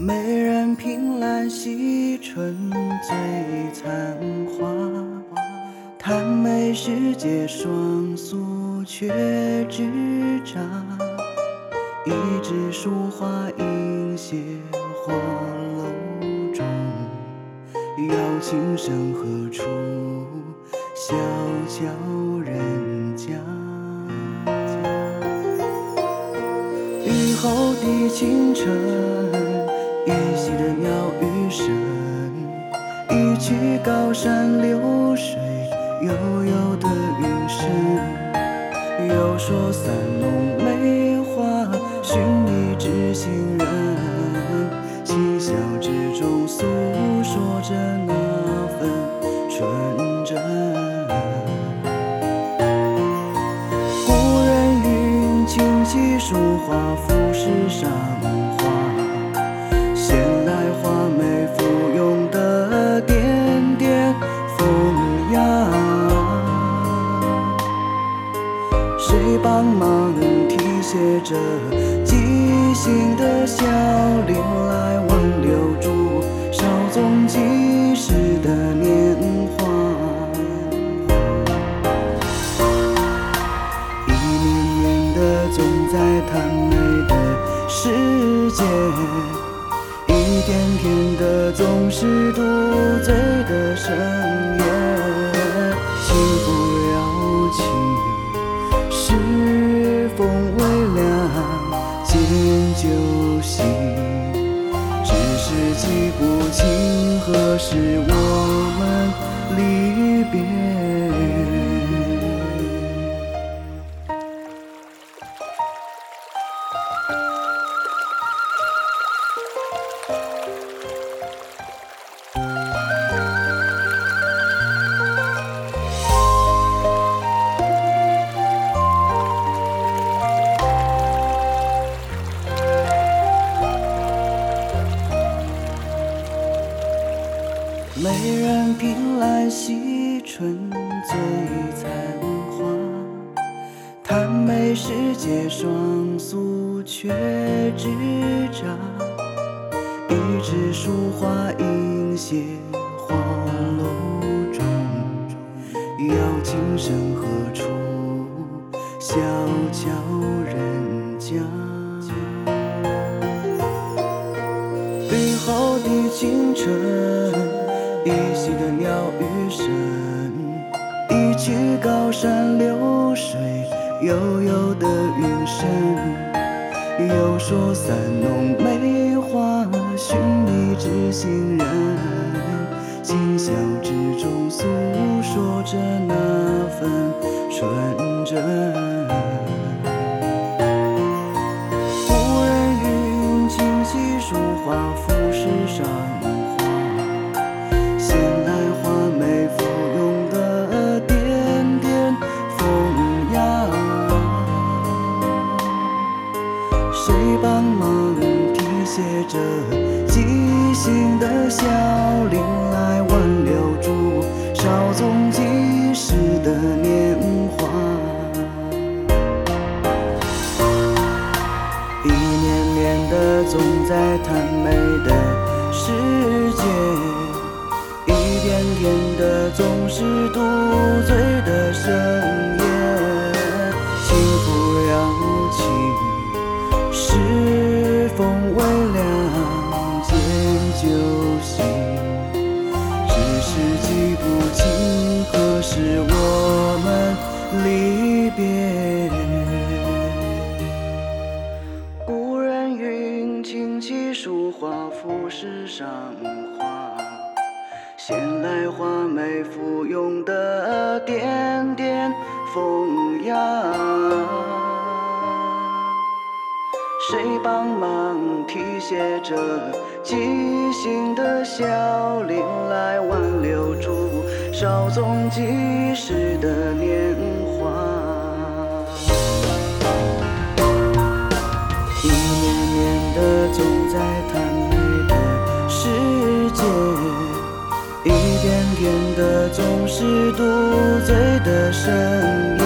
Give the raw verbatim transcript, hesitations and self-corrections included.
美人凭栏惜春最残花，叹美世界双宿却枝杈。一枝疏花映斜花楼中，邀琴声何处？小桥人家。雨后的清晨，依稀的鸟语声，一曲高山流水，悠悠的云深。又说三弄梅花，寻一知心人，嬉笑之中诉说着那份纯真。古人云：琴棋书画浮世上花，闲来花眉附庸的点点风雅。谁帮忙题写着即兴的笑脸，来挽留住稍纵即逝的年华。一年年的总在谈美的世界，一天天的总是独醉的深夜。幸福了情，是风微凉，见就醒。只是记不清何时我们离别。美人凭栏惜春最残花，叹美世界双宿却枝杈。一枝疏花映斜花楼中，邀琴声何处？小桥人家。雨后的清晨，依稀的鸟语声，一曲高山流水，悠悠的云深。又说三弄梅花，寻一知心人，今宵之中诉说着那份纯真。古人云：琴棋书画浮世上花，闲来花眉附庸的点点风雅。谁帮忙题写着即兴的笑脸，来挽留住稍纵即逝的年华。一年年的总在谈美的世界，一天天的总是独醉的深夜。幸福了情，是风微凉，见就醒。只是记不清何时我们离别。古人云：琴棋书画浮世上花，闲来花眉附庸的点点风雅。谁帮忙题写着即兴的笑脸，来挽留住稍纵即逝的年华。一年年的总在谈美的世界，一天天的总是独醉的深夜。